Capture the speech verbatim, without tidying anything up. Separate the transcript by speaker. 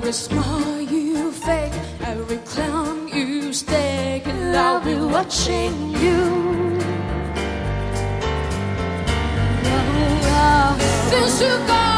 Speaker 1: Every smile you fake, every clown you stake, and I'll be watching you. Oh, oh, oh. Since you gone.